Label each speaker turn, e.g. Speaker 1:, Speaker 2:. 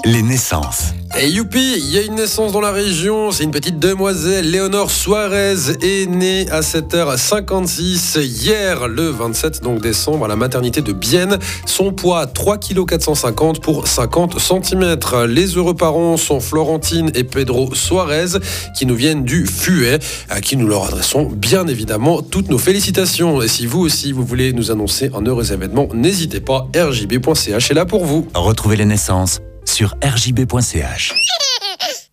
Speaker 1: les naissances.
Speaker 2: Et youpi, il y a une naissance dans la région, c'est une petite demoiselle, Léonore Suarez, est née à 7h56 hier, le 27 décembre, à la maternité de Bienne. Son poids, 3,450 kg pour 50 cm. Les heureux parents sont Florentine et Pedro Suarez, qui nous viennent du Fuet, à qui nous leur adressons bien évidemment toutes nos félicitations. Et si vous aussi, vous voulez nous annoncer un heureux événement, n'hésitez pas, rjb.ch est là pour vous.
Speaker 1: Retrouvez les naissances sur rjb.ch.